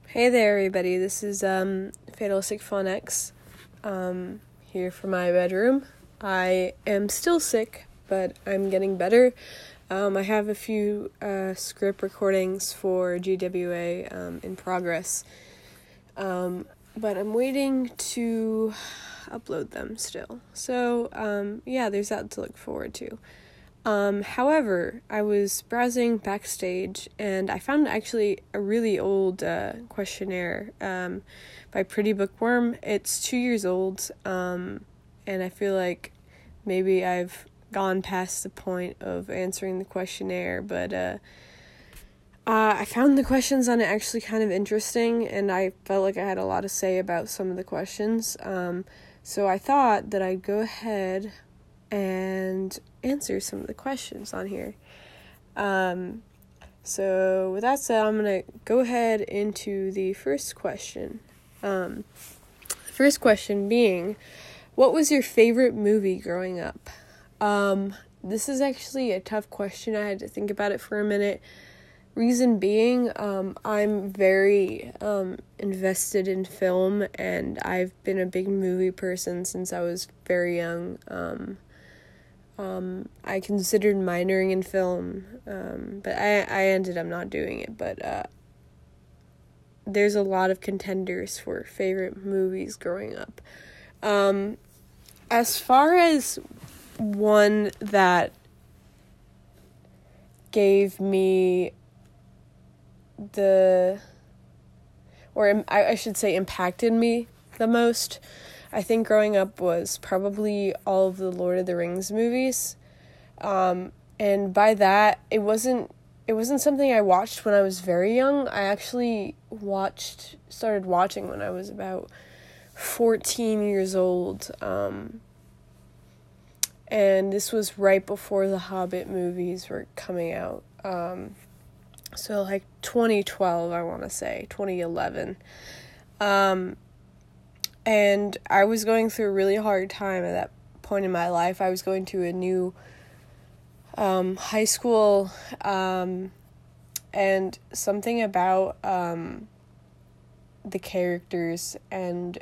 Hey there, everybody. This is Fatalistic Fawn X here from my bedroom. I am still sick, but I'm getting better. I have a few script recordings for GWA in progress, but I'm waiting to upload them still. So, there's that to look forward to. However, I was browsing backstage and I found actually a really old questionnaire by Pretty Bookworm. It's 2 years old, and I feel like maybe I've gone past the point of answering the questionnaire, but I found the questions on it actually kind of interesting, and I felt like I had a lot to say about some of the questions. So I thought that I'd go ahead and answer some of the questions on here. So with that said, I'm going to go ahead into the first question. The first question being, what was your favorite movie growing up? This is actually a tough question. I had to think about it for a minute. Reason being, I'm very invested in film, and I've been a big movie person since I was very young. I considered minoring in film, but I ended up not doing it, but there's a lot of contenders for favorite movies growing up. As far as one that gave me I should say impacted me the most, I think growing up was probably all of the Lord of the Rings movies. And by that, it wasn't something I watched when I was very young. I actually started watching when I was about 14 years old. And this was right before the Hobbit movies were coming out. So like 2012, I want to say, 2011. And I was going through a really hard time at that point in my life. I was going to a new high school, and something about the characters and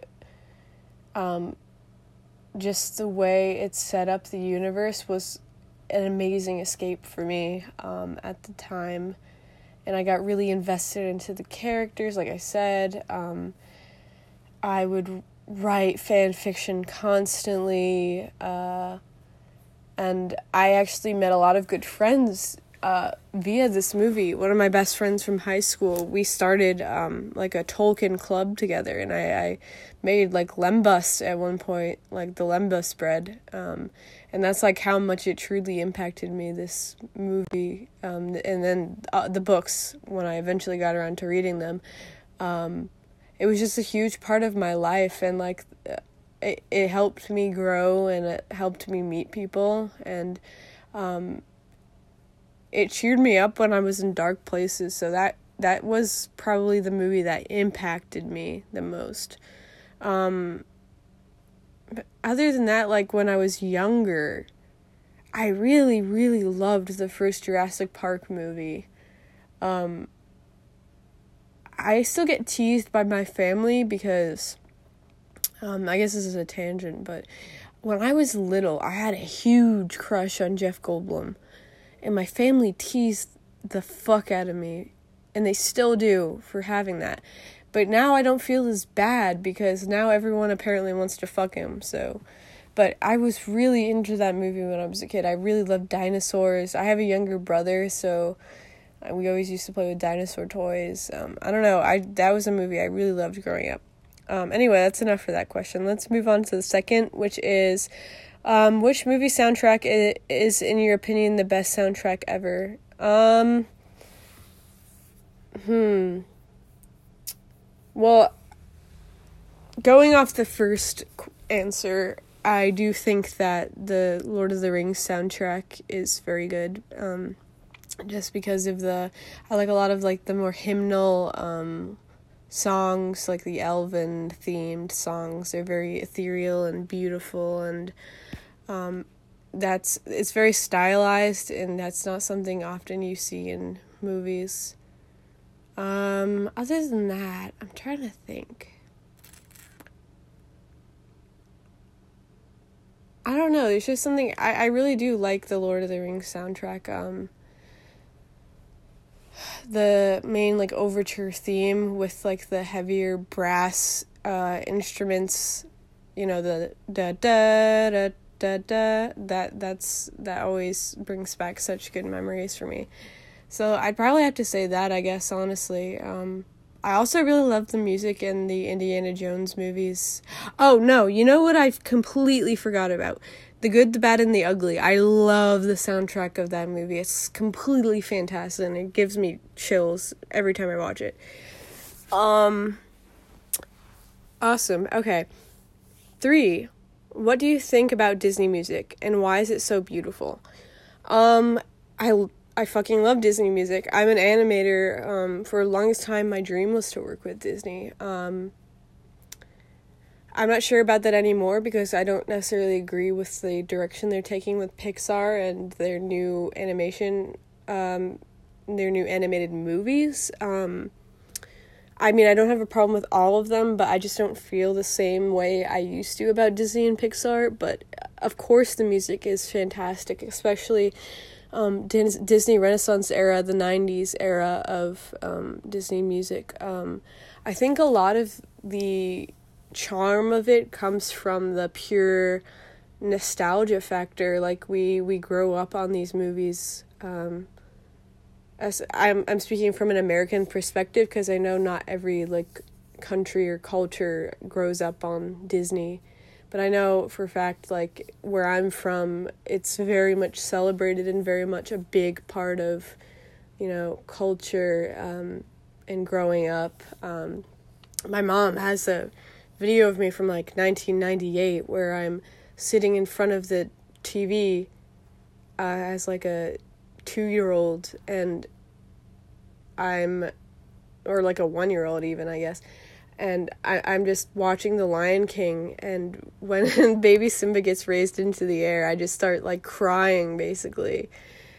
just the way it set up the universe was an amazing escape for me at the time. And I got really invested into the characters, like I said. I would write fan fiction constantly, and I actually met a lot of good friends via this movie. One of my best friends from high school, we started like a Tolkien club together, and I made like Lembas at one point, like the Lembas bread, and that's like how much it truly impacted me, this movie, and then the books, when I eventually got around to reading them. It was just a huge part of my life, and like it helped me grow, and it helped me meet people, and it cheered me up when I was in dark places. So that was probably the movie that impacted me the most. But other than that, like when I was younger, I really, really loved the first Jurassic Park movie. I still get teased by my family because, I guess this is a tangent, but when I was little, I had a huge crush on Jeff Goldblum, and my family teased the fuck out of me, and they still do, for having that. But now I don't feel as bad because now everyone apparently wants to fuck him, so. But I was really into that movie when I was a kid. I really loved dinosaurs. I have a younger brother, so we always used to play with dinosaur toys. I don't know. That was a movie I really loved growing up. Anyway, that's enough for that question. Let's move on to the second, which is, which movie soundtrack is, in your opinion, the best soundtrack ever? Well, going off the first answer, I do think that the Lord of the Rings soundtrack is very good. Just because of I like a lot of like the more hymnal songs, like the elven themed songs. They're very ethereal and beautiful, and it's very stylized, and that's not something often you see in movies. Other than that, I'm trying to think. I don't know, there's just something, I really do like the Lord of the Rings soundtrack. The main, like, overture theme with, like, the heavier brass, instruments, you know, the da-da-da-da-da, that always brings back such good memories for me. So I'd probably have to say that, I guess, honestly. I also really love the music in the Indiana Jones movies. Oh, no, you know what I completely forgot about? The Good, the Bad, and the Ugly. I love the soundtrack of that movie. It's completely fantastic, and it gives me chills every time I watch it. Awesome. Okay. 3. What do you think about Disney music, and why is it so beautiful? I fucking love Disney music. I'm an animator. For the longest time, my dream was to work with Disney. I'm not sure about that anymore because I don't necessarily agree with the direction they're taking with Pixar and their new animation, their new animated movies. I mean, I don't have a problem with all of them, but I just don't feel the same way I used to about Disney and Pixar. But, of course, the music is fantastic, especially Disney Renaissance era, the 90s era of Disney music. I think a lot of the charm of it comes from the pure nostalgia factor. Like, we grow up on these movies. As I'm speaking from an American perspective because I know not every, like, country or culture grows up on Disney. But I know for a fact, like, where I'm from, it's very much celebrated and very much a big part of, you know, culture and growing up. My mom has a video of me from, like, 1998 where I'm sitting in front of the TV as, like, a 2-year-old, and or like a 1-year-old even, I guess. And I'm just watching The Lion King, and when baby Simba gets raised into the air, I just start, like, crying, basically.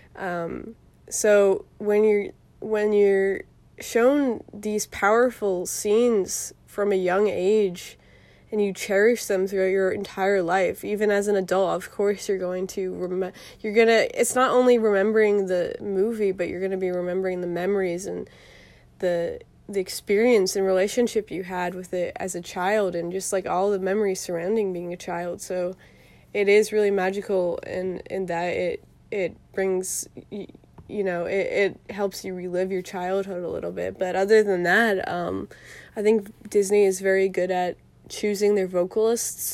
So when you're shown these powerful scenes from a young age, and you cherish them throughout your entire life, even as an adult, of course you're going to it's not only remembering the movie, but you're going to be remembering the memories and the experience and relationship you had with it as a child, and just, like, all the memories surrounding being a child. So it is really magical in that it brings, you know, it helps you relive your childhood a little bit. But other than that, I think Disney is very good at choosing their vocalists,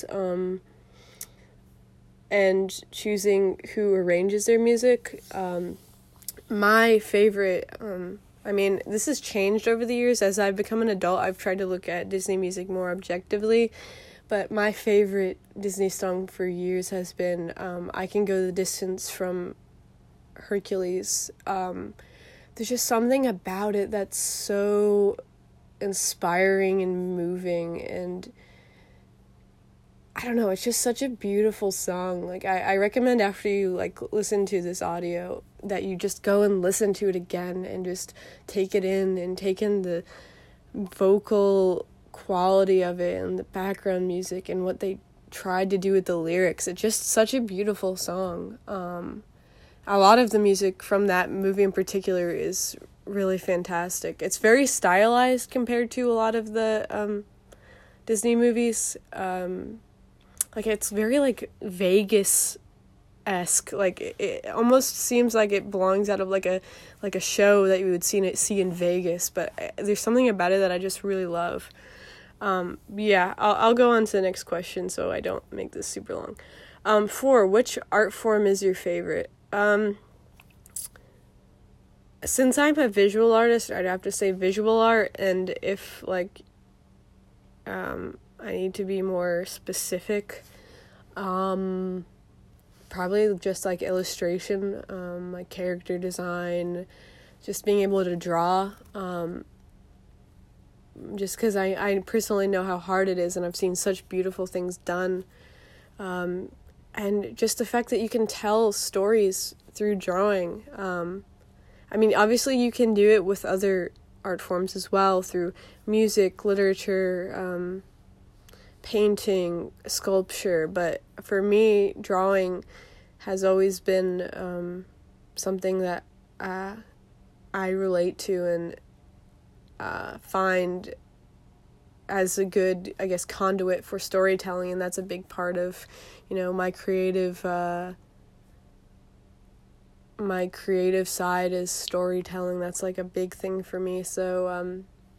and choosing who arranges their music. My favorite, I mean, this has changed over the years. As I've become an adult, I've tried to look at Disney music more objectively, but my favorite Disney song for years has been I Can Go the Distance from Hercules. There's just something about it that's so inspiring and moving, and I don't know, it's just such a beautiful song. Like, I recommend after you, like, listen to this audio that you just go and listen to it again and just take it in and take in the vocal quality of it and the background music and what they tried to do with the lyrics. It's just such a beautiful song. A lot of the music from that movie in particular is really fantastic. It's very stylized compared to a lot of the Disney movies. Like, it's very, like, Vegas-esque. Like, it almost seems like it belongs out of, like a show that you would see in Vegas. But there's something about it that I just really love. Yeah, I'll go on to the next question so I don't make this super long. 4, which art form is your favorite? Since I'm a visual artist, I'd have to say visual art, and if, like, I need to be more specific, probably just, like, illustration, like character design, just being able to draw, just because I personally know how hard it is, and I've seen such beautiful things done, and just the fact that you can tell stories through drawing. I mean, obviously you can do it with other art forms as well, through music, literature, painting, sculpture. But for me, drawing has always been something that I relate to and find as a good, I guess, conduit for storytelling, and that's a big part of, my creative side is storytelling. That's like a big thing for me. So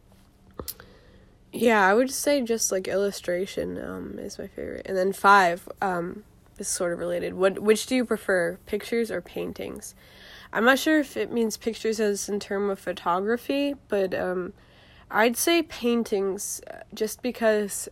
I would say just like illustration is my favorite. And then 5 is sort of related. Which do you prefer, pictures or paintings? I'm not sure if it means pictures as in term of photography, but I'd say paintings, just because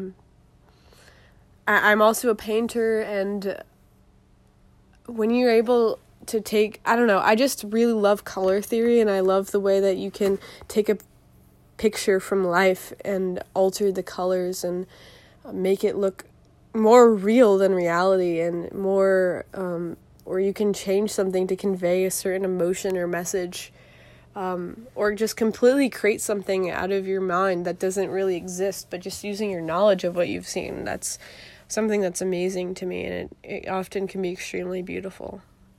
I'm also a painter, and when you're able to take, I don't know, I just really love color theory, and I love the way that you can take a picture from life and alter the colors and make it look more real than reality, and more, or you can change something to convey a certain emotion or message. Or just completely create something out of your mind that doesn't really exist, but just using your knowledge of what you've seen. That's something that's amazing to me, and it often can be extremely beautiful.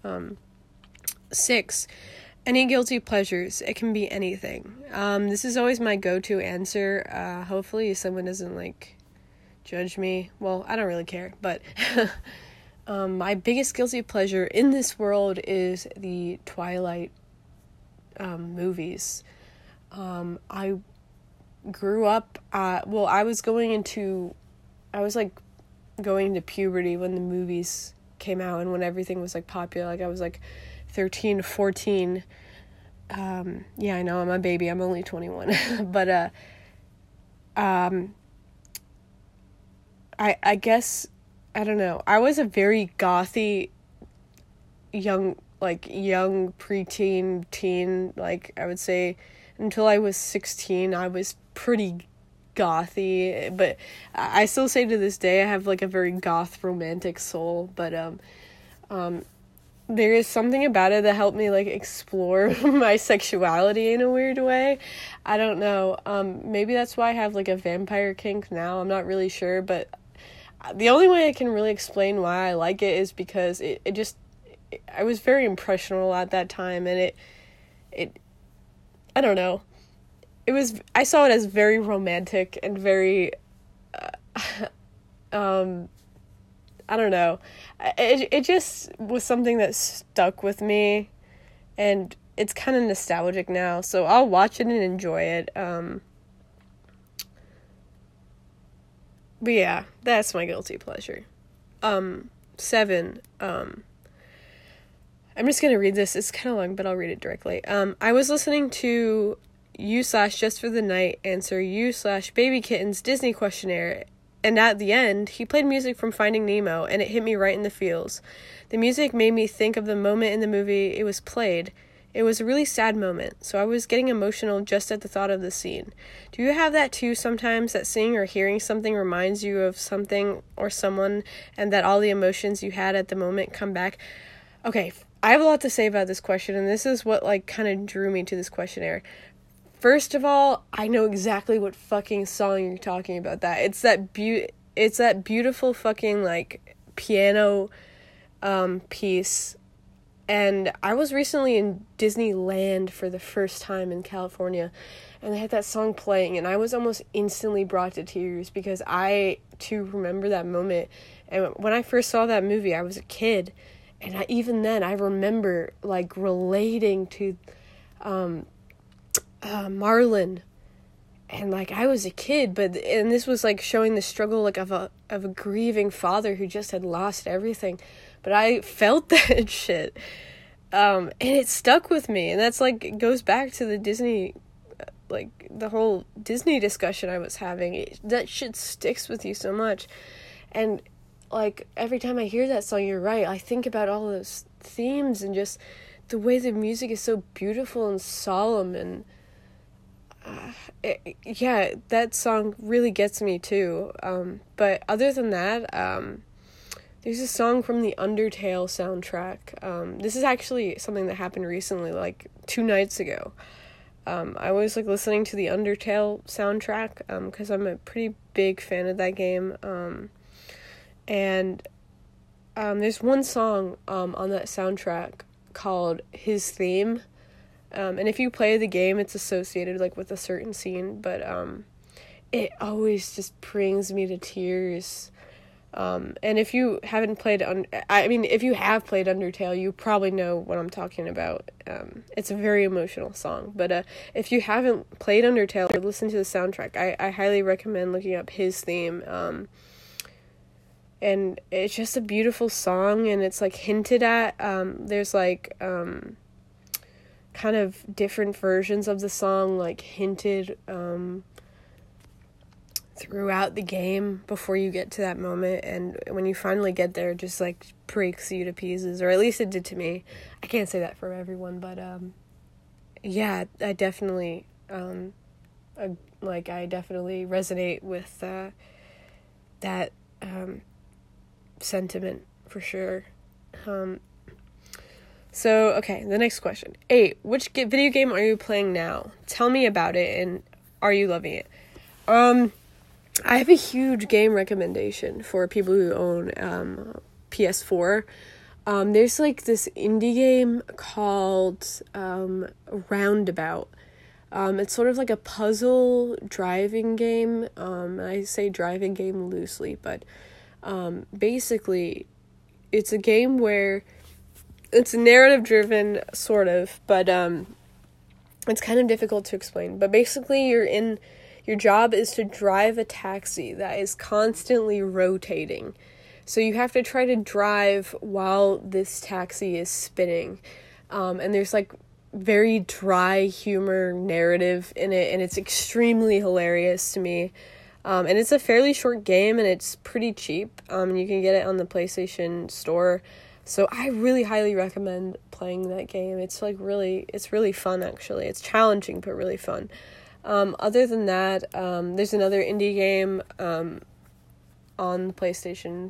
6, any guilty pleasures. It can be anything. This is always my go-to answer. Hopefully someone doesn't, judge me. Well, I don't really care, but my biggest guilty pleasure in this world is the Twilight movies. I grew up, I was going to puberty when the movies came out and when everything was popular. I was 13, 14. I know I'm a baby. I'm only 21. But I guess, I don't know. I was a very gothy young preteen, teen. I would say until I was 16, I was pretty gothy, but I still say to this day I have a very goth romantic soul. But there is something about it that helped me explore my sexuality in a weird way. I don't know. Maybe that's why I have a vampire kink now. I'm not really sure, but the only way I can really explain why I like it is because I was very impressionable at that time, and it I don't know. I saw it as very romantic and very I don't know. It just was something that stuck with me, and it's kind of nostalgic now, so I'll watch it and enjoy it. But yeah, that's my guilty pleasure. 7, I'm just going to read this. It's kind of long, but I'll read it directly. I was listening to you/Just for the Night answer you/Baby Kitten's Disney questionnaire, and at the end, he played music from Finding Nemo, and it hit me right in the feels. The music made me think of the moment in the movie it was played. It was a really sad moment, so I was getting emotional just at the thought of the scene. Do you have that too sometimes, that seeing or hearing something reminds you of something or someone, and that all the emotions you had at the moment come back? Okay, I have a lot to say about this question, and this is what kind of drew me to this questionnaire. First of all, I know exactly what fucking song you're talking about. It's that beautiful fucking piano piece. And I was recently in Disneyland for the first time in California, and they had that song playing, and I was almost instantly brought to tears because I too remember that moment. And when I first saw that movie, I was a kid, and even then I remember relating to Marlin, and I was a kid, and this was showing the struggle of a grieving father who just had lost everything. But I felt that shit, and it stuck with me, and that's goes back to the Disney, the whole Disney discussion I was having. That shit sticks with you so much, and every time I hear that song, you're right, I think about all those themes and just the way the music is so beautiful and solemn, and that song really gets me too. But other than that, there's a song from the Undertale soundtrack. This is actually something that happened recently, 2 nights ago. I was like listening to the Undertale soundtrack because I'm a pretty big fan of that game. And there's one song on that soundtrack called His Theme. And if you play the game, it's associated like with a certain scene, but it always just brings me to tears. And if you haven't played if you have played Undertale, you probably know what I'm talking about. It's a very emotional song, but if you haven't played Undertale or listened to the soundtrack, I highly recommend looking up His Theme. And it's just a beautiful song, and it's like hinted at. There's like kind of different versions of the song, like hinted throughout the game before you get to that moment, and when you finally get there, it just like breaks you to pieces, or at least it did to me. I can't say that for everyone, but yeah, I definitely I definitely resonate with that sentiment for sure. So, okay, the next question. 8. Which video game are you playing now? Tell me about it, and are you loving it? I have a huge game recommendation for people who own PS4. There's like this indie game called Roundabout. It's sort of like a puzzle driving game. I say driving game loosely, but basically it's a game where it's narrative driven, sort of, but it's kind of difficult to explain. But basically your job is to drive a taxi that is constantly rotating. So you have to try to drive while this taxi is spinning. And there's like very dry humor narrative in it, and it's extremely hilarious to me. And it's a fairly short game, and it's pretty cheap. And you can get it on the PlayStation Store. So I really highly recommend playing that game. It's really fun, actually. It's challenging, but really fun. Other than that, there's another indie game on the PlayStation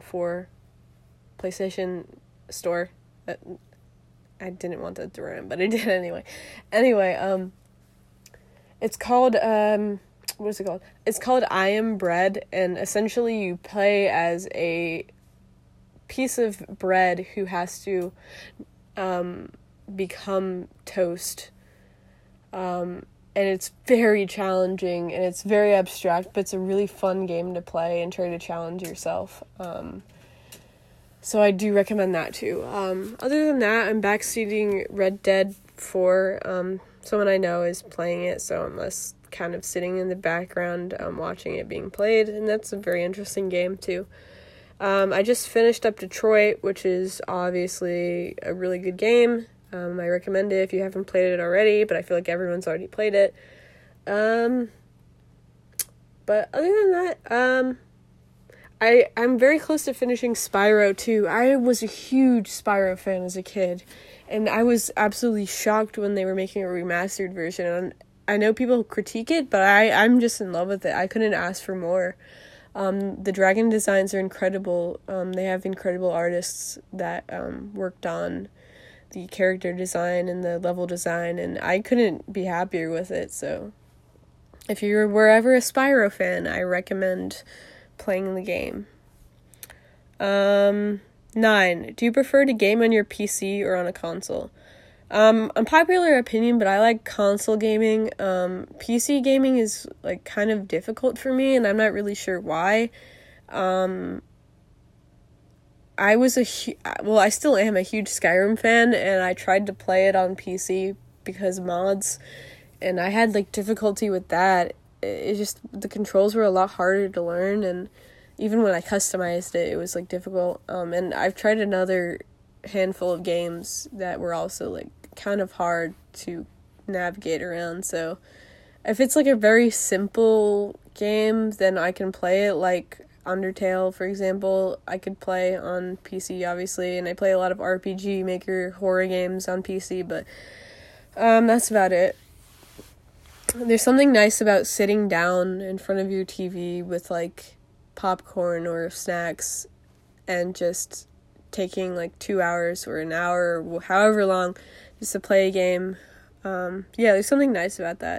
Store. I didn't want that to rhyme, but I did anyway. It's called, what is it called? It's called I Am Bread, and essentially you play as a piece of bread who has to become toast. And it's very challenging, and it's very abstract, but it's a really fun game to play and try to challenge yourself. So I do recommend that too. Other than that, I'm backseating Red Dead 4. Someone I know is playing it, so I'm just kind of sitting in the background watching it being played, and that's a very interesting game too. I just finished up Detroit, which is obviously a really good game. I recommend it if you haven't played it already, but I feel like everyone's already played it. But other than that, I'm very close to finishing Spyro 2. I was a huge Spyro fan as a kid, and I was absolutely shocked when they were making a remastered version. And I know people critique it, but I'm just in love with it. I couldn't ask for more. The dragon designs are incredible. They have incredible artists that worked on the character design and the level design, and I couldn't be happier with it. So if you're ever a Spyro fan, I recommend playing the game. 9. Do you prefer to game on your PC or on a console? Unpopular opinion, but I like console gaming. PC gaming is like kind of difficult for me, and I'm not really sure why. I still am a huge Skyrim fan, and I tried to play it on PC because mods, and I had like difficulty with that. It just, the controls were a lot harder to learn, and even when I customized it, it was like difficult. And I've tried another handful of games that were also like kind of hard to navigate around. So if it's like a very simple game, then I can play it, like Undertale, for example. I could play on PC, obviously, and I play a lot of RPG Maker horror games on PC, but that's about it. There's something nice about sitting down in front of your TV with like popcorn or snacks and just taking like 2 hours or an hour or however long just to play a game. Yeah, there's something nice about that.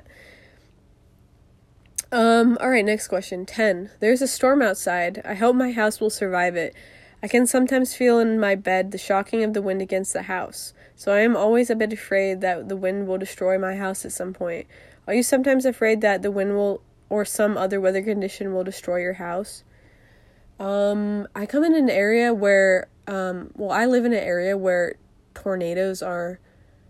Alright, next question. 10. There's a storm outside. I hope my house will survive it. I can sometimes feel in my bed the shocking of the wind against the house, so I am always a bit afraid that the wind will destroy my house at some point. Are you sometimes afraid that the wind will, or some other weather condition will destroy your house? I come in an area where, I live in an area where tornadoes are,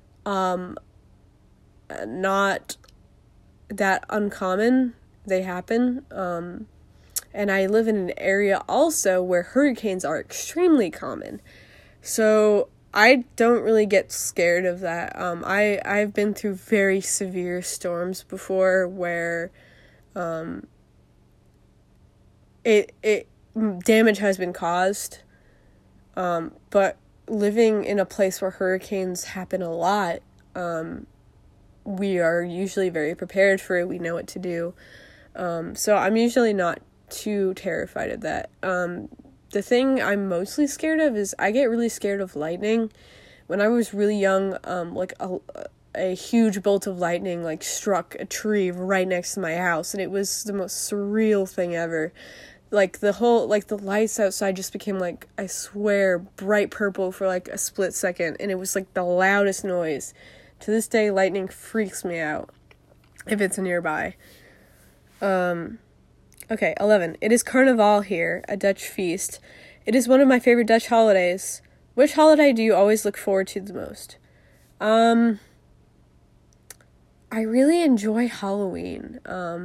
not that uncommon. They happen, and I live in an area also where hurricanes are extremely common. So I don't really get scared of that. I've been through very severe storms before where it damage has been caused. But living in a place where hurricanes happen a lot, we are usually very prepared for it. We know what to do. So I'm usually not too terrified of that. The thing I'm mostly scared of is I get really scared of lightning. When I was really young, a huge bolt of lightning struck a tree right next to my house, and it was the most surreal thing ever. The lights outside just became I swear, bright purple for a split second, and it was the loudest noise. To this day, lightning freaks me out if it's nearby. Okay, 11. It is Carnaval here, a Dutch feast. It is one of my favorite Dutch holidays. Which holiday do you always look forward to the most? I really enjoy Halloween.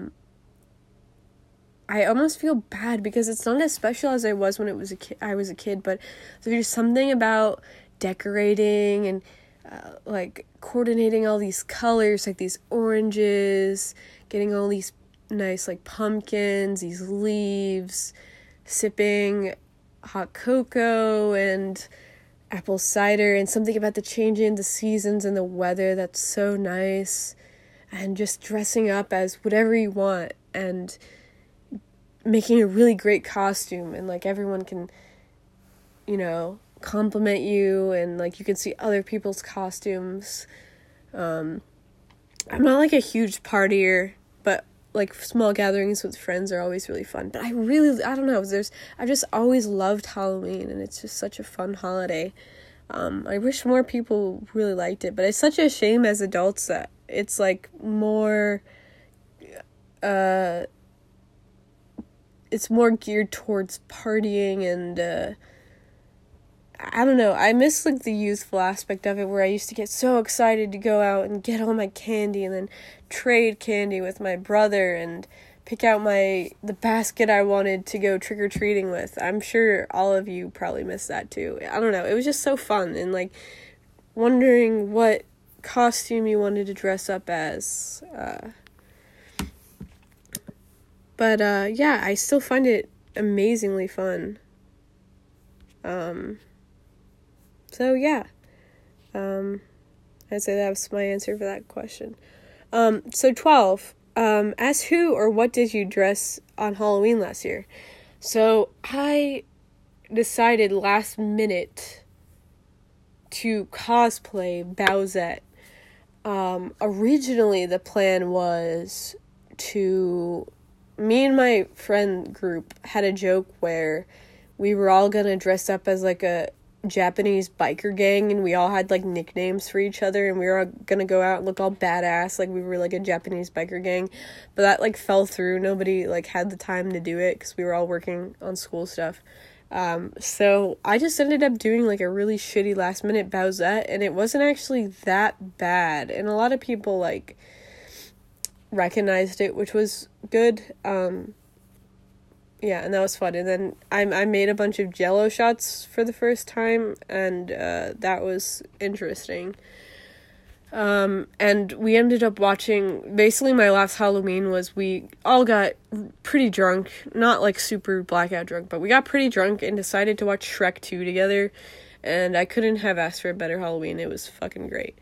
I almost feel bad because it's not as special as I was when I was a kid, but there's something about decorating and coordinating all these colors, these oranges, getting all these nice pumpkins, these leaves, sipping hot cocoa and apple cider, and something about the changing of the seasons and the weather that's so nice, and just dressing up as whatever you want and making a really great costume, and everyone can compliment you, and you can see other people's costumes. I'm not a huge partier, but small gatherings with friends are always really fun. But I don't know, I've just always loved Halloween, and it's just such a fun holiday. I wish more people really liked it, but it's such a shame as adults that it's more it's more geared towards partying, and I don't know, I miss the youthful aspect of it, where I used to get so excited to go out and get all my candy and then trade candy with my brother and pick out the basket I wanted to go trick-or-treating with. I'm sure all of you probably miss that too. I don't know, it was just so fun, and wondering what costume you wanted to dress up as. But yeah, I still find it amazingly fun. So yeah, I'd say that was my answer for that question. So 12, as who or what did you dress on Halloween last year? So I decided last minute to cosplay Bowsette. Originally the plan was me and my friend group had a joke where we were all gonna dress up as a Japanese biker gang, and we all had nicknames for each other, and we were all gonna go out and look all badass we were a Japanese biker gang. But that fell through. Nobody had the time to do it because we were all working on school stuff. So I just ended up doing a really shitty last minute Bowsette, and it wasn't actually that bad, and a lot of people recognized it, which was good. Yeah, and that was fun. And then I made a bunch of Jell-O shots for the first time, and that was interesting. And we ended up watching, basically my last Halloween was we all got pretty drunk, not super blackout drunk, but we got pretty drunk and decided to watch Shrek 2 together, and I couldn't have asked for a better Halloween. It was fucking great.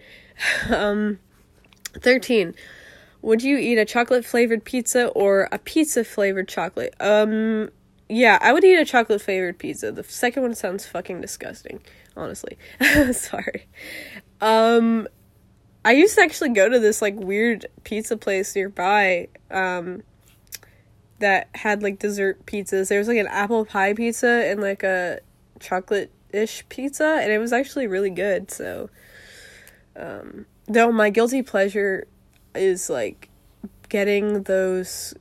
13. Would you eat a chocolate-flavored pizza or a pizza-flavored chocolate? Yeah, I would eat a chocolate-flavored pizza. The second one sounds fucking disgusting, honestly. Sorry. I used to actually go to this, like, weird pizza place nearby, that had, like, dessert pizzas. There was, like, an apple pie pizza and, like, a chocolate-ish pizza, and it was actually really good, so, though my guilty pleasure is, like, getting those,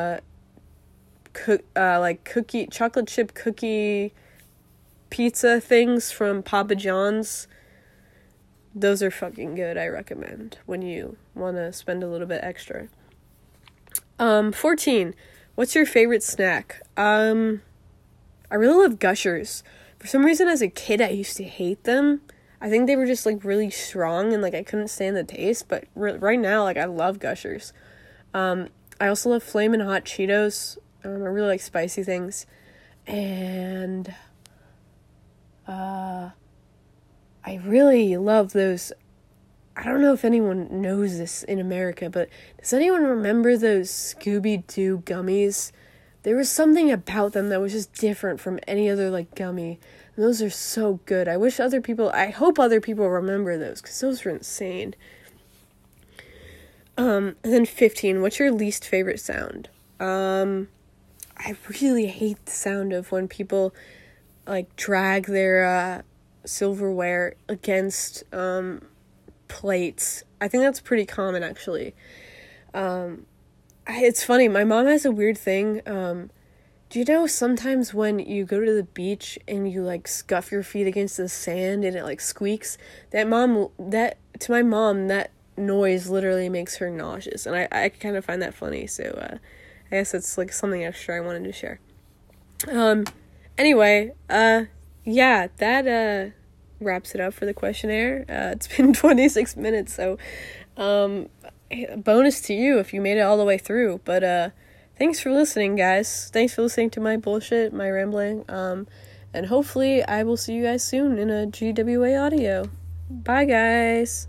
chocolate chip cookie pizza things from Papa John's. Those are fucking good, I recommend, when you want to spend a little bit extra. 14. What's your favorite snack? I really love Gushers. For some reason, as a kid, I used to hate them. I think they were just, like, really strong, and, like, I couldn't stand the taste, but right now, like, I love Gushers. I also love Flamin' Hot Cheetos. I really like spicy things. And, I really love those. I don't know if anyone knows this in America, but does anyone remember those Scooby-Doo gummies? There was something about them that was just different from any other, like, gummy. And those are so good. I hope other people remember those, because those were insane. And then 15, what's your least favorite sound? I really hate the sound of when people, like, drag their, silverware against, plates. I think that's pretty common, actually. It's funny, my mom has a weird thing. Do you know sometimes when you go to the beach and you, like, scuff your feet against the sand and it, like, squeaks? To my mom, that noise literally makes her nauseous, and I kind of find that funny, so, I guess it's, like, something extra I wanted to share. Anyway, yeah, that, wraps it up for the questionnaire. It's been 26 minutes, so, bonus to you if you made it all the way through, but, thanks for listening, guys. Thanks for listening to my bullshit, my rambling, and hopefully I will see you guys soon in a GWA audio. Bye, guys.